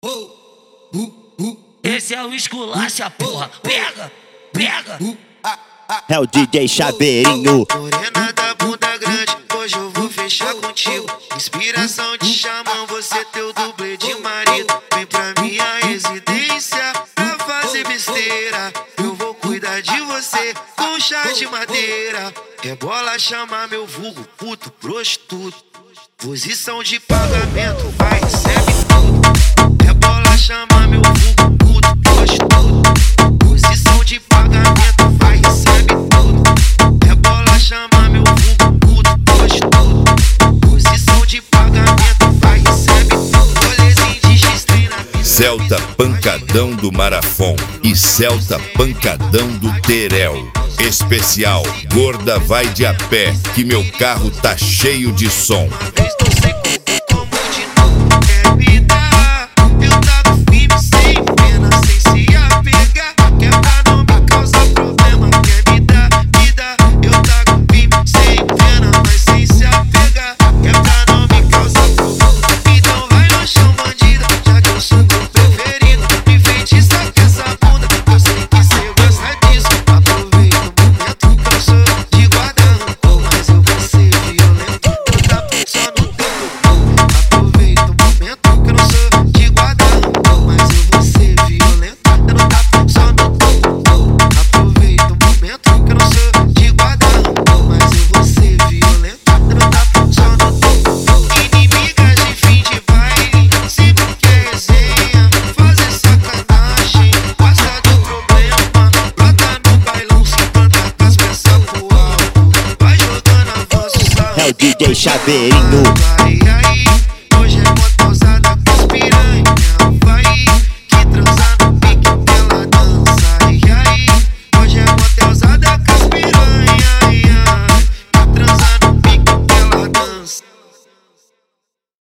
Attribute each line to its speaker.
Speaker 1: Esse é o esculacha, porra. Pega, pega.
Speaker 2: É o DJ Chaveirinho.
Speaker 3: Morena da bunda grande, hoje eu vou fechar contigo. Inspiração de xamã, você teu dublê de marido. Vem pra minha residência pra fazer besteira. Eu vou cuidar de você com chá de madeira. Rebola, chama meu vulgo, puto, prostituto. Posição de pagamento, vai, recebe tudo. Rebola, chama meu vulgo, puto, prostituto. Posição de pagamento, vai, recebe tudo. Rebola, chama meu vulgo, puto, prostituto. Posição de pagamento, vai, recebe tudo. Rolezinho de X-Trem na pista.
Speaker 4: Celta Pancadão do Marafon e Celta Pancadão do Terel. Especial Gorda vai de a pé, que meu carro tá cheio de som.
Speaker 3: Uma vez não sei como de novo quer me dar. Eu tava firme, sem pena, sem se apegar. Quer pra não me causar problema, quer me dar, me dá. Eu tava firme, sem pena, mas sem se apegar. Quer pra não me causar problema. Então vai no chão, bandida, já que eu sou teu preferido. Me feitiça com essa bunda, eu sei que cê gosta disso. Aproveita o momento que eu sou de guardão, mas eu vou ser violento. Eu tapo só no teu corpo. Aproveita o momento que eu não sou de guardão, mas eu vou ser violento. Eu não tapo só no teu corpo. Aproveita o momento que eu não sou de guardão, mas eu vou ser violento. Eu não tapo só no teu corpo. Inimigas de fim de baile, sempre quer resenha, fazer sacanagem, gosta do problema. Brota no bailão, se planta com as peças pro alto, vai jogando a voz do salão.
Speaker 2: É o DJ Chaveirinho.